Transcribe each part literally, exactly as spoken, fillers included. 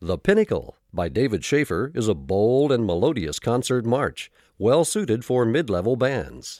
The Pinnacle by David Schaefer is a bold and melodious concert march, well suited for mid-level bands.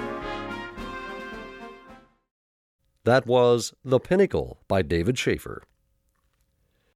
That was The Pinnacle by David Schaefer.